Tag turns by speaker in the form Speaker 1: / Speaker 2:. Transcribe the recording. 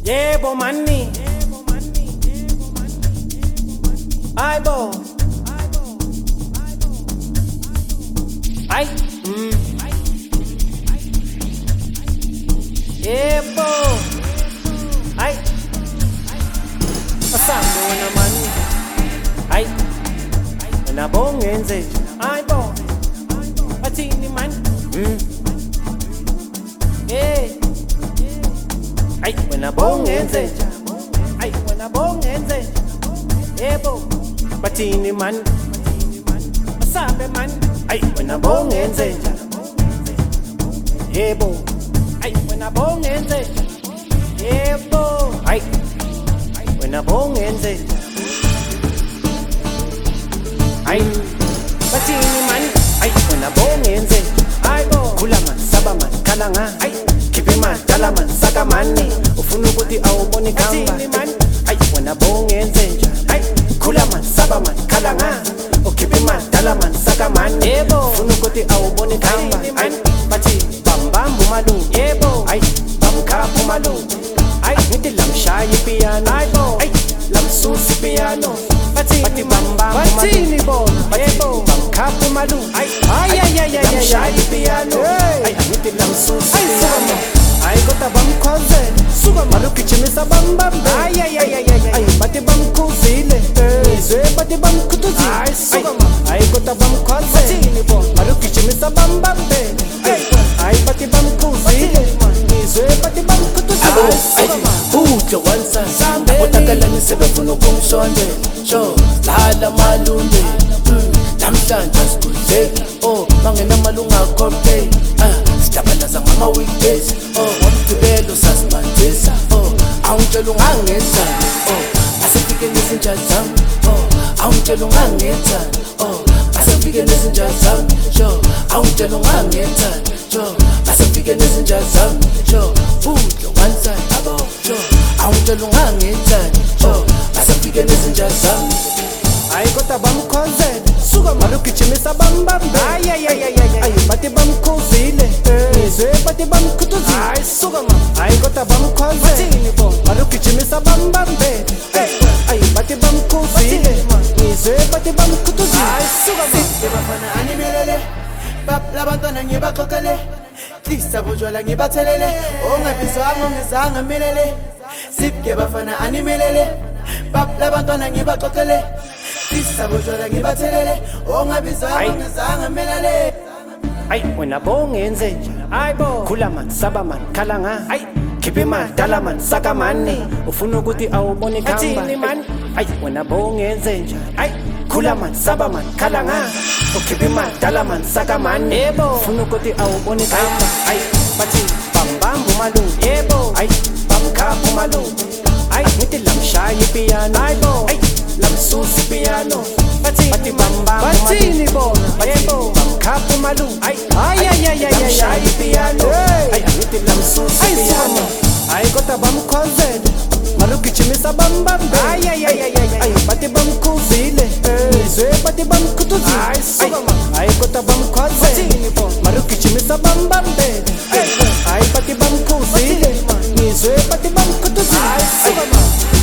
Speaker 1: Yebo mani, aibo, ay, yebo, ay, asambe wena mani, ay, wena bongenze, aibo, athini mani, ay, wena bongenze, ay, wena bongenze, yebo, bathini man, asambe man, ay, wena bongenze, yebo, ay, wena bongenze, yebo, ay, wena bongenze, ay, bathini man, ay, wena bongenze, aybo, khula man, saba man, khala nga, ay, khiphe man, dala man, saka mani, ufuna ukuthi awubone khamba, ay, wena bongenze njani, ay, khula man, saba man, khala nga, ukhiphe man, dala man, saka mani, yebo, ufuna ukuthi awubone khamba, ay, bathi bambamba umalungu, yebo, ay, bamkhapha umalungu, ay, ngithi lamshaya ipiano, aybo, ay, lamsusa ipiano, bathi bambamba bathini bona, yebo, bamkhapha umalungu, ay, lamshaya ipiano, ay, ngithi lamsusa ipiano, ay, kodwa bamkhwazela, suka marugijimisa bambambe, ay, bathi bamkhuzile, izwe bathi bamkhutuzile, ay, kodwa bamkhwazela, marugijimisa bambambe, ay, bathi bamkhuzile, izwe bathi bamkhutuzile,
Speaker 2: Ujo wansa, abotakalani sebefuna ukumsondela, sho, dlala malunde, namhlanje asikudleki, mangena malunga akhompey, sidabalaza ngama-weekdays, ngomgcibelo sasimandisa, awungitshela ungangenzani, asefike nezinja zami, awungitshela ungangenzani, asefike nezinja zami, sho, awungitshela ungangenzani, sho, asefike nezinja zami, sho, Ujo wansa, sho, awungitshela ungangenzani, sho, asefike nezinja zami,
Speaker 1: ay, kodwa bamkhwazela, suka marugijimisa bambambe, ay, bathi bamkhuzile, izwe bathi bamkhutuzile, ay, kodwa bamkhwazela, marugijimisa bambambe, ay, bathi bamkhuzile, izwe bathi bamkhutuzile,
Speaker 3: Sipke bafana animelele, labantwana ngibaxoxele, hlisa butshwala ngibathelele, ongabizwanga ongezanga melele. Sipke bafana animelele, labantwana ngibaxoxele, hlisa butshwala ngibathelele, ongabizwanga ongezanga melele.
Speaker 1: ay, wena bongenze njani, aybo, khula man, saba man, khala nga, ay, khiphe man, dala man, saka mani, ufuna ukuthi awubone khamba, ay, wena bongenze njani, ay, khula man, saba man, khala nga, ukhiphe man, dala man, saka mani, yebo, ufuna ukuthi awubone khamba, ay, bathi bambamba umalungu, yebo, ay, bamkhapha umalungu, ay, ngithi lamshaya ipiano, aybo, ay, lamsusa ipiano, bathi bambamba bathini bona, yebo, bamkhapha umalungu, ay, lamshaya ipiano, ay, ngithi lamsusa ipiano, ay, kodwa bamkhwazela, marugijimisa bambambe, ay, bathi bamkhuzile, izwe bathi bamkhutuzile, ay, kodwa bamkhwazela, marugijimisa bambambe, ay, bathi bamkhuzile, izwe bathi bamkhutuzile,